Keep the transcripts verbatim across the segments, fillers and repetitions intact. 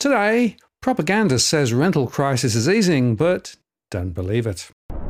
Today, propaganda says rental crisis is easing, but don't believe it.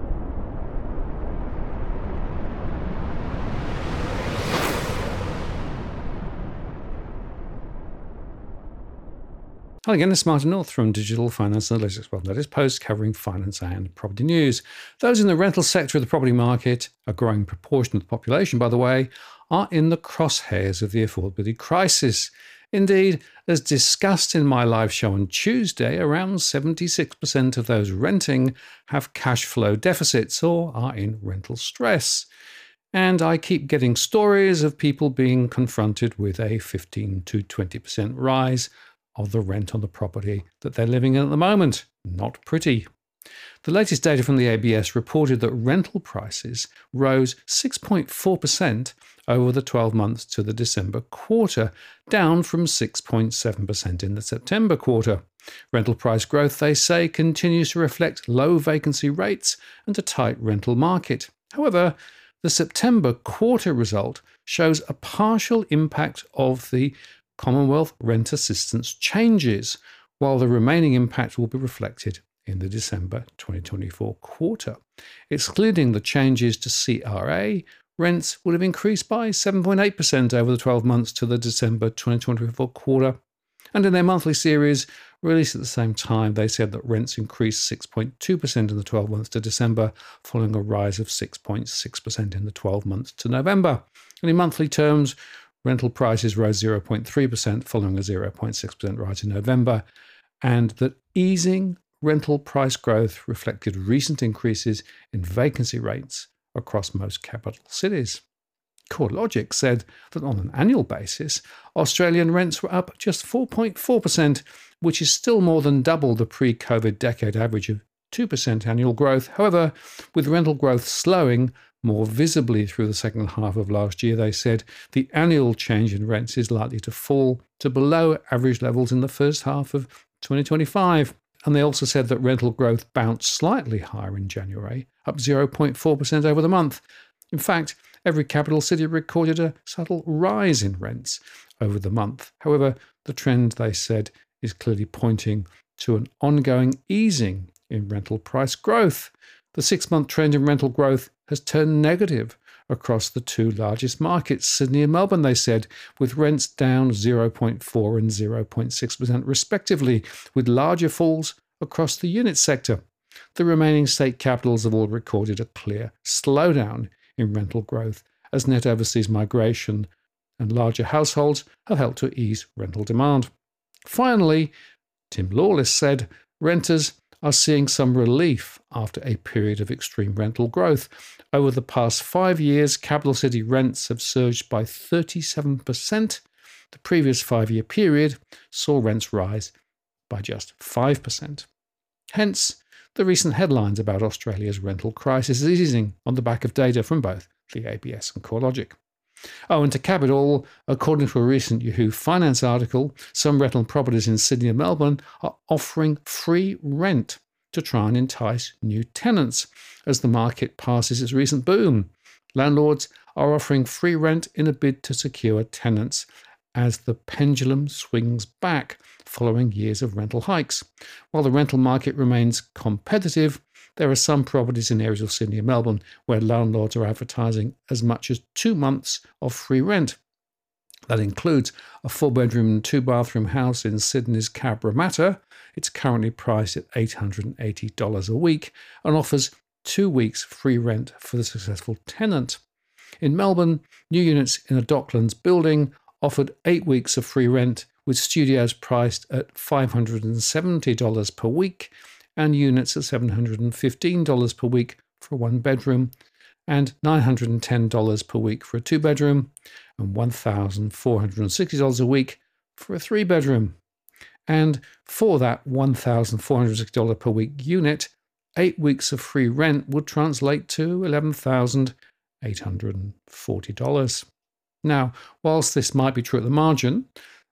Hello again, it's Martin North from Digital Finance Analytics. Well, that is post covering finance and property news. Those in the rental sector of the property market, a growing proportion of the population, by the way, are in the crosshairs of the affordability crisis. Indeed, as discussed in my live show on Tuesday, around seventy-six percent of those renting have cash flow deficits or are in rental stress. And I keep getting stories of people being confronted with a fifteen to twenty percent rise of the rent on the property that they're living in at the moment. Not pretty. The latest data from the A B S reported that rental prices rose six point four percent over the twelve months to the December quarter, down from six point seven percent in the September quarter. Rental price growth, they say, continues to reflect low vacancy rates and a tight rental market. However, the September quarter result shows a partial impact of the Commonwealth Rent Assistance changes, while the remaining impact will be reflected in the December twenty twenty-four quarter. Excluding the changes to C R A, rents would have increased by seven point eight percent over the twelve months to the December twenty twenty-four quarter. And in their monthly series, released at the same time, they said that rents increased six point two percent in the twelve months to December, following a rise of six point six percent in the twelve months to November. And in monthly terms, rental prices rose zero point three percent, following a zero point six percent rise in November, and that easing rental price growth reflected recent increases in vacancy rates across most capital cities. CoreLogic said that on an annual basis, Australian rents were up just four point four percent, which is still more than double the pre-COVID decade average of two percent annual growth. However, with rental growth slowing more visibly through the second half of last year, they said the annual change in rents is likely to fall to below average levels in the first half of twenty twenty-five. And they also said that rental growth bounced slightly higher in January, up zero point four percent over the month. In fact, every capital city recorded a subtle rise in rents over the month. However, the trend, they said, is clearly pointing to an ongoing easing in rental price growth. The six-month trend in rental growth has turned negative across the two largest markets, Sydney and Melbourne, they said, with rents down zero point four and zero point six percent respectively, with larger falls across the unit sector. The remaining state capitals have all recorded a clear slowdown in rental growth as net overseas migration and larger households have helped to ease rental demand. Finally, Tim Lawless said renters are seeing some relief after a period of extreme rental growth. Over the past five years, capital city rents have surged by thirty-seven percent. The previous five-year period saw rents rise by just five percent. Hence, the recent headlines about Australia's rental crisis is easing on the back of data from both the A B S and CoreLogic. Oh, and to cap it all, according to a recent Yahoo Finance article, some rental properties in Sydney and Melbourne are offering free rent to try and entice new tenants as the market passes its recent boom. Landlords are offering free rent in a bid to secure tenants as the pendulum swings back following years of rental hikes. While the rental market remains competitive, there are some properties in areas of Sydney and Melbourne where landlords are advertising as much as two months of free rent. That includes a four-bedroom and two-bathroom house in Sydney's Cabramatta. It's currently priced at eight hundred eighty dollars a week and offers two weeks free rent for the successful tenant. In Melbourne, new units in a Docklands building offered eight weeks of free rent, with studios priced at five hundred seventy dollars per week and units at seven hundred fifteen dollars per week for a one-bedroom and nine hundred ten dollars per week for a two-bedroom and one thousand four hundred sixty dollars a week for a three-bedroom. And for that one thousand four hundred sixty dollars per week unit, eight weeks of free rent would translate to eleven thousand eight hundred forty dollars. Now, whilst this might be true at the margin,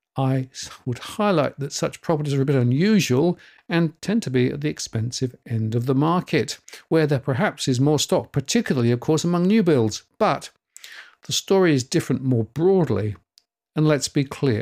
I would highlight that such properties are a bit unusual and tend to be at the expensive end of the market, where there perhaps is more stock, particularly, of course, among new builds. But the story is different more broadly, and let's be clear,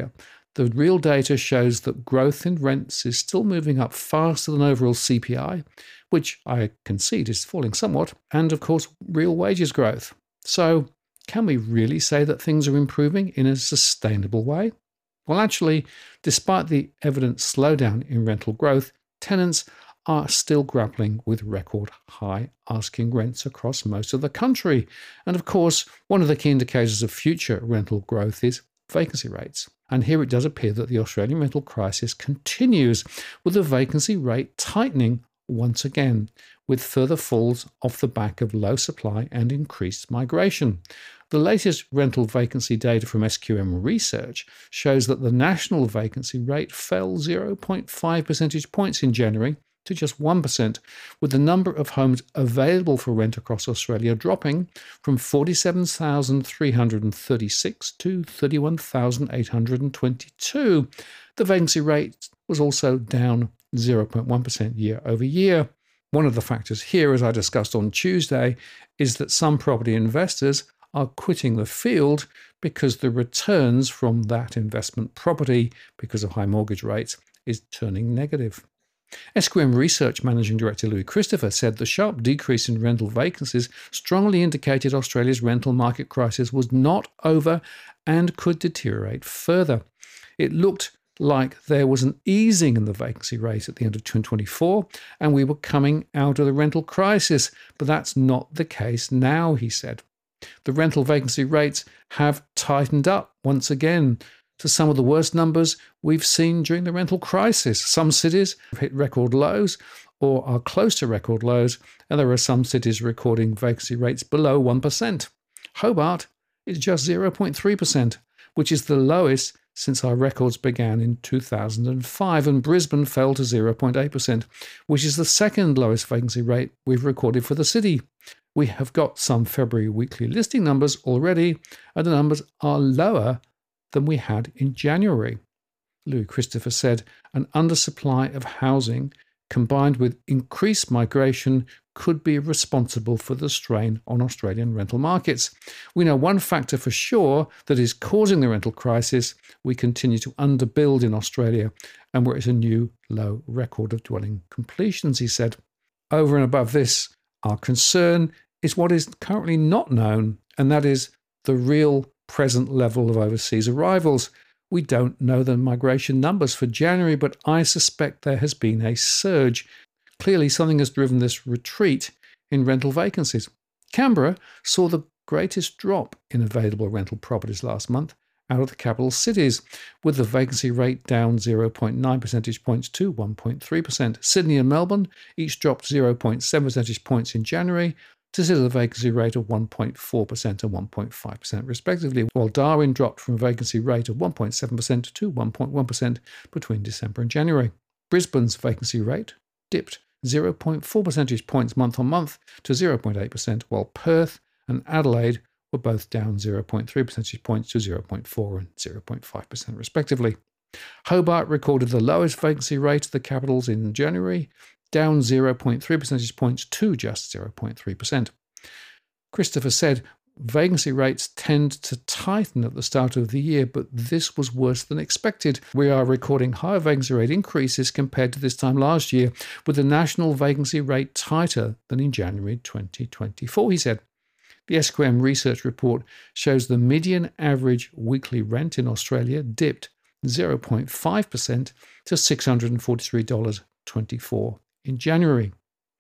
The real data shows that growth in rents is still moving up faster than overall C P I, which I concede is falling somewhat, and of course, real wages growth. So, can we really say that things are improving in a sustainable way? Well, actually, despite the evident slowdown in rental growth, tenants are still grappling with record high asking rents across most of the country. And of course, one of the key indicators of future rental growth is vacancy rates. And here it does appear that the Australian rental crisis continues, with the vacancy rate tightening once again, with further falls off the back of low supply and increased migration. The latest rental vacancy data from S Q M Research shows that the national vacancy rate fell zero point five percentage points in January to just one percent, with the number of homes available for rent across Australia dropping from forty-seven thousand three hundred thirty-six to thirty-one thousand eight hundred twenty-two. The vacancy rate was also down zero point one percent year over year. One of the factors here, as I discussed on Tuesday, is that some property investors are quitting the field because the returns from that investment property, because of high mortgage rates, is turning negative. S Q M Research Managing Director Louis Christopher said the sharp decrease in rental vacancies strongly indicated Australia's rental market crisis was not over and could deteriorate further. It looked like there was an easing in the vacancy rate at the end of twenty twenty-four and we were coming out of the rental crisis, but that's not the case now, he said. The rental vacancy rates have tightened up once again to some of the worst numbers we've seen during the rental crisis. Some cities have hit record lows or are close to record lows, and there are some cities recording vacancy rates below one percent. Hobart is just zero point three percent, which is the lowest since our records began in two thousand five, and Brisbane fell to zero point eight percent, which is the second lowest vacancy rate we've recorded for the city. We have got some February weekly listing numbers already, and the numbers are lower than we had in January. Louis Christopher said an undersupply of housing combined with increased migration could be responsible for the strain on Australian rental markets. We know one factor for sure that is causing the rental crisis. We continue to underbuild in Australia, and we're at a new low record of dwelling completions, he said. Over and above this, our concern is what is currently not known, and that is the real present level of overseas arrivals. We don't know the migration numbers for January, but I suspect there has been a surge. Clearly, something has driven this retreat in rental vacancies. Canberra saw the greatest drop in available rental properties last month out of the capital cities, with the vacancy rate down zero point nine percentage points to one point three percent. Sydney and Melbourne each dropped zero point seven percentage points in January to sit at a vacancy rate of one point four percent and one point five percent respectively, while Darwin dropped from a vacancy rate of one point seven percent to one point one percent between December and January. Brisbane's vacancy rate dipped zero point four percentage points month on month to zero point eight percent, while Perth and Adelaide were both down zero point three percentage points to zero point four and zero point five percent respectively. Hobart recorded the lowest vacancy rate of the capitals in January, down zero point three percentage points to just zero point three percent. Christopher said vacancy rates tend to tighten at the start of the year, but this was worse than expected. We are recording higher vacancy rate increases compared to this time last year, with the national vacancy rate tighter than in January twenty twenty-four, he said. The S Q M research report shows the median average weekly rent in Australia dipped zero point five percent to six hundred forty-three dollars twenty-four in January.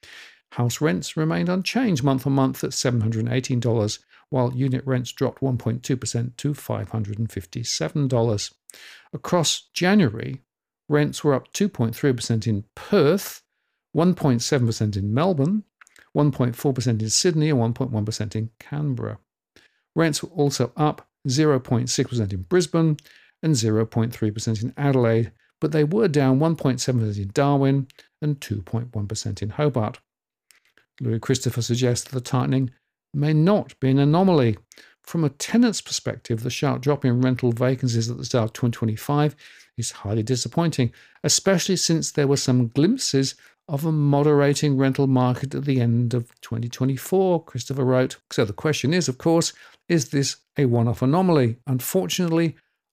House rents remained unchanged month on month at seven hundred eighteen dollars, while unit rents dropped one point two percent to five hundred fifty-seven dollars. Across January, rents were up two point three percent in Perth, one point seven percent in Melbourne, one point four percent in Sydney, and one point one percent in Canberra. Rents were also up zero point six percent in Brisbane and zero point three percent in Adelaide, but they were down one point seven percent in Darwin and two point one percent in Hobart. Louis Christopher suggests that the tightening may not be an anomaly. From a tenant's perspective, the sharp drop in rental vacancies at the start of twenty twenty-five is highly disappointing, especially since there were some glimpses of a moderating rental market at the end of twenty twenty-four, Christopher wrote. So the question is, of course, is this a one-off anomaly? Unfortunately,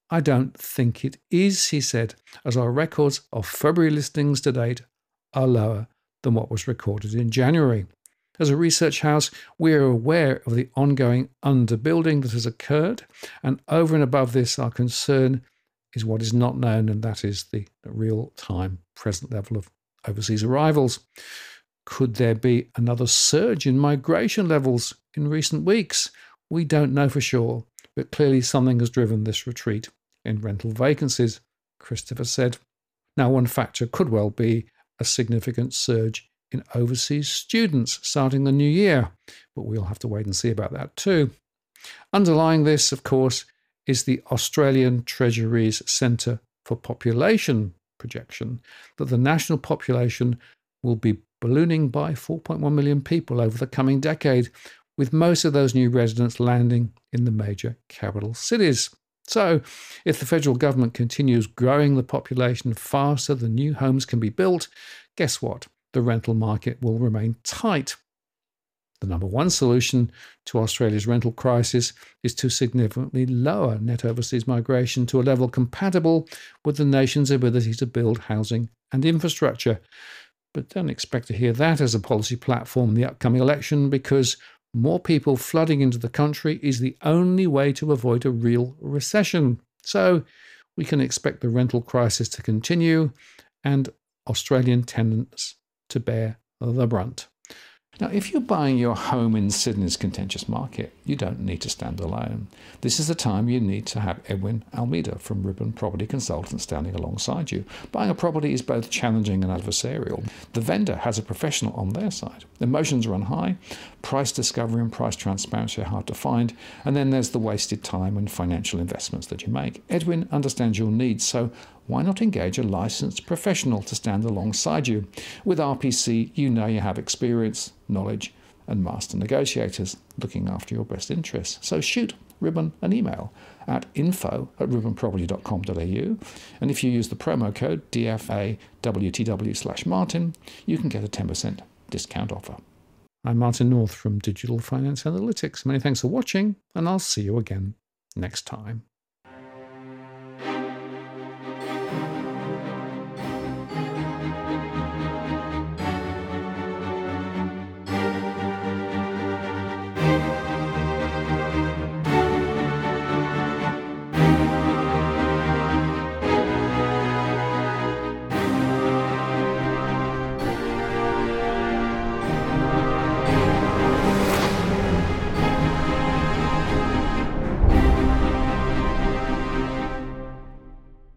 I don't think it is, he said, as our records of February listings to date are lower than what was recorded in January. As a research house, we are aware of the ongoing underbuilding that has occurred, and over and above this, our concern is what is not known, and that is the real-time present level of overseas arrivals. Could there be another surge in migration levels in recent weeks? We don't know for sure, but clearly something has driven this retreat in rental vacancies, Christopher said. Now, one factor could well be a significant surge in overseas students starting the new year, but we'll have to wait and see about that too. Underlying this, of course, is the Australian Treasury's Centre for Population projection that the national population will be ballooning by four point one million people over the coming decade, with most of those new residents landing in the major capital cities. So, if the federal government continues growing the population faster than new homes can be built, guess what? The rental market will remain tight. The number one solution to Australia's rental crisis is to significantly lower net overseas migration to a level compatible with the nation's ability to build housing and infrastructure. But don't expect to hear that as a policy platform in the upcoming election, because more people flooding into the country is the only way to avoid a real recession. So we can expect the rental crisis to continue and Australian tenants to bear the brunt. Now, if you're buying your home in Sydney's contentious market, you don't need to stand alone. This is the time you need to have Edwin Almeida from Ribbon Property Consultants standing alongside you. Buying a property is both challenging and adversarial. The vendor has a professional on their side. Emotions run high, price discovery and price transparency are hard to find, and then there's the wasted time and financial investments that you make. Edwin understands your needs, so why not engage a licensed professional to stand alongside you? With R P C, you know you have experience, knowledge, and master negotiators looking after your best interests. So shoot Ribbon an email at info at ribbon property dot com dot a u, and if you use the promo code D F A W T W slash Martin, you can get a ten percent discount offer. I'm Martin North from Digital Finance Analytics. Many thanks for watching, and I'll see you again next time.